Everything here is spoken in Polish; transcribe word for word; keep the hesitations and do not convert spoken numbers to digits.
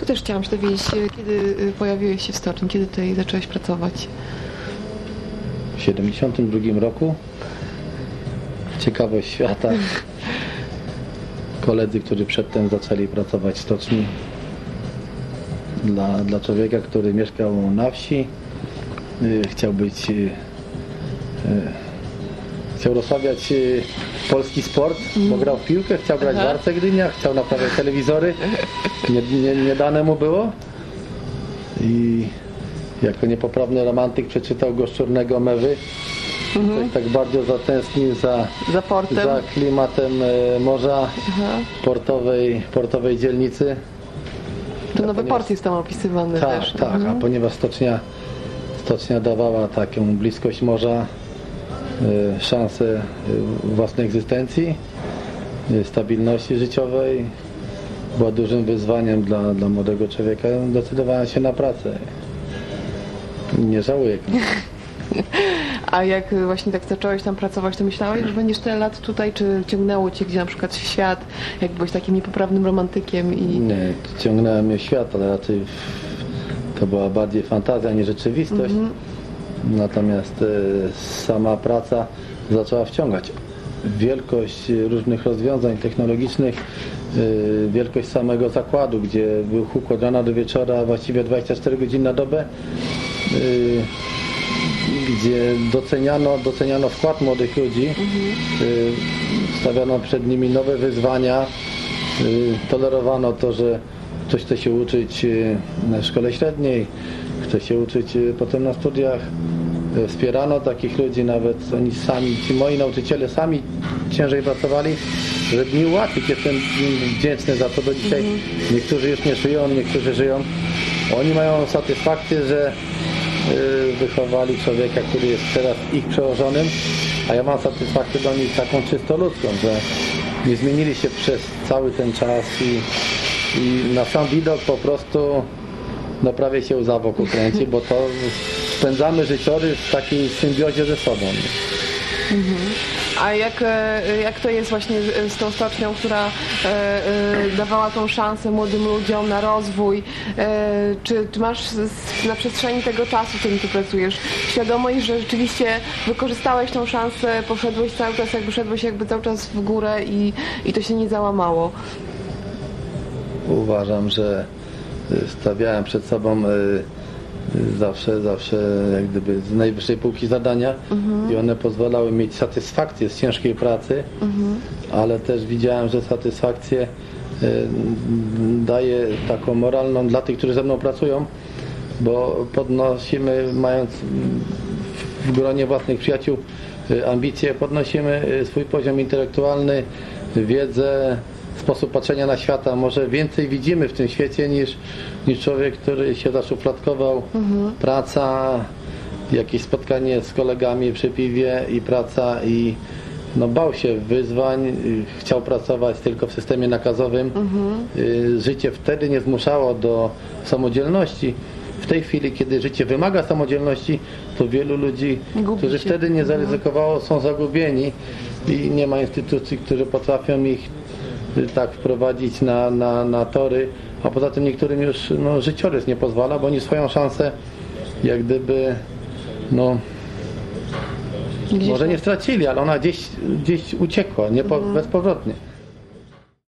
też chciałam się dowiedzieć, kiedy pojawiłeś się w stoczni, kiedy tutaj zacząłeś pracować? W siedemdziesiątym drugim roku. Ciekawość świata. Koledzy, którzy przedtem zaczęli pracować w stoczni. Dla, dla człowieka, który mieszkał na wsi, yy, chciał być... Yy, yy, chciał rozmawiać yy, polski sport, mm. bo grał w piłkę, chciał grać Aha. w Arce Gdynia, chciał naprawiać telewizory. Nie, nie, nie dane mu było. I jako niepoprawny romantyk przeczytał Goszczurnego Mewy. Mm-hmm. Tak bardzo zatęsknił za, za, portem. za klimatem e, morza, portowej, portowej dzielnicy. To nowy ponieważ, port jest tam opisywany tak, też. Tak, mm-hmm. a ponieważ stocznia, stocznia dawała taką bliskość morza, e, szansę e, własnej egzystencji, e, stabilności życiowej, była dużym wyzwaniem dla, dla młodego człowieka. Decydowałem się na pracę. Nie żałuję. A jak właśnie tak zacząłeś tam pracować, to myślałeś, że będziesz tyle lat tutaj, czy ciągnęło cię gdzie na przykład w świat, jak byłeś takim niepoprawnym romantykiem? I... Nie, ciągnęło mnie w świat, ale raczej to była bardziej fantazja niż rzeczywistość. Mm-hmm. Natomiast e, sama praca zaczęła wciągać. Wielkość różnych rozwiązań technologicznych, e, wielkość samego zakładu, gdzie był huk od rana do wieczora, a właściwie dwadzieścia cztery godziny na dobę, e, gdzie doceniano, doceniano wkład młodych ludzi, mm-hmm. y, stawiano przed nimi nowe wyzwania, y, tolerowano to, że ktoś chce się uczyć y, na szkole średniej, chce się uczyć y, potem na studiach, y, wspierano takich ludzi, nawet oni sami, ci moi nauczyciele sami ciężej pracowali, żeby mi ułatwić. Jestem im wdzięczny za to do dzisiaj. Mm-hmm. Niektórzy już nie żyją, niektórzy żyją. Oni mają satysfakcję, że wychowali człowieka, który jest teraz ich przełożonym, a ja mam satysfakcję do nich taką czysto ludzką, że nie zmienili się przez cały ten czas i, i na sam widok po prostu no prawie się łza wokół kręci, bo to spędzamy życiorys w takiej symbiozie ze sobą. Mhm. A jak, jak to jest właśnie z tą stocznią, która e, e, dawała tą szansę młodym ludziom na rozwój? E, czy, czy masz na przestrzeni tego czasu, w którym ty pracujesz, świadomość, że rzeczywiście wykorzystałeś tą szansę, poszedłeś cały czas, jakby szedłeś jakby cały czas w górę i, i to się nie załamało? Uważam, że stawiałem przed sobą zawsze, zawsze jak gdyby z najwyższej półki zadania mhm. i one pozwalały mieć satysfakcję z ciężkiej pracy, mhm. ale też widziałem, że satysfakcję y, daje taką moralną dla tych, którzy ze mną pracują, bo podnosimy, mając w gronie własnych przyjaciół y, ambicje, podnosimy y, swój poziom intelektualny, wiedzę, sposób patrzenia na świata. Może więcej widzimy w tym świecie niż, niż człowiek, który się zaszufladkował. Mhm. Praca, jakieś spotkanie z kolegami przy piwie i praca i no, bał się wyzwań, chciał pracować tylko w systemie nakazowym. Mhm. Życie wtedy nie zmuszało do samodzielności. W tej chwili, kiedy życie wymaga samodzielności, to wielu ludzi, Gubi którzy się. wtedy nie zaryzykowało, są zagubieni i nie ma instytucji, które potrafią ich tak wprowadzić na, na, na tory, a poza tym niektórym już no, życiorys nie pozwala, bo oni swoją szansę jak gdyby no gdzieś może nie stracili, ale ona gdzieś, gdzieś uciekła, nie po, mhm. bezpowrotnie.